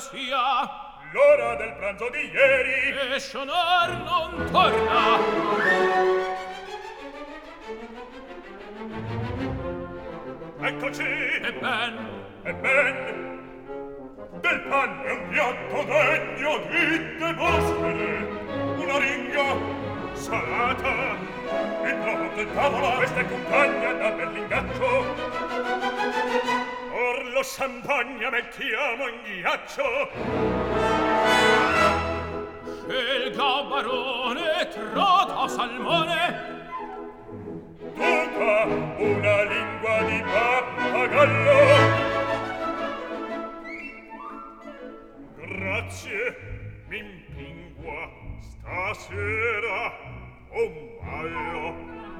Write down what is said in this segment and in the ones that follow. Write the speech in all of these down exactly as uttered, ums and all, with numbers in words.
sia l'ora del pranzo di ieri e sonor non torna. Eccoci! E ben, E ben! Del pan è un piatto degno di demostere, una ringa salata, il prodotto in tavola, questa è compagna da berlingaccio. Or lo champagne mettiamo in ghiaccio. scelga barone, trota salmone, Tutta una lingua di pappagallo. Grazie, m'impingua stasera un ballo.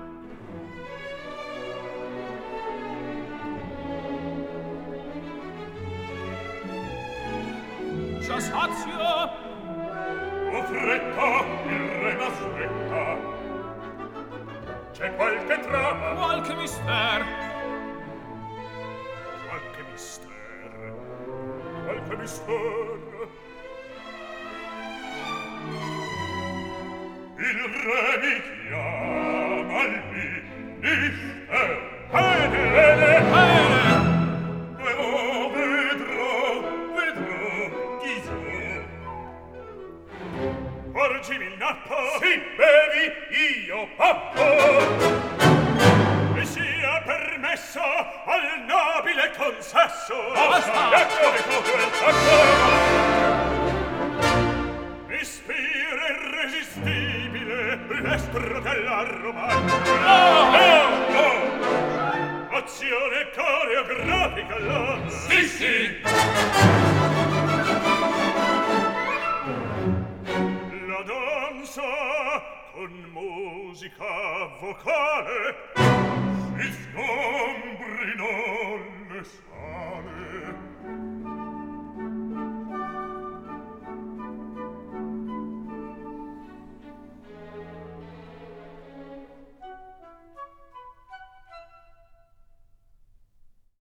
già sazio, Ho fretta, il re m'aspetta. C'è qualche trama, qualche mister, qualche mister, qualche mister. Il re mi chiama al ministero. Bene, bene, bene, però vedrò, vedrò chi so. Porgimi il nappo, sì, bevi, io pappo. E sia permesso al nobile consesso. Basta! Ecco, ecco quel sacco. Ispira irresistibile l'estro della romanza. No! No, no! Azione coreografica là. Sì, sì! La danza con musica vocale si sgombrino le sale.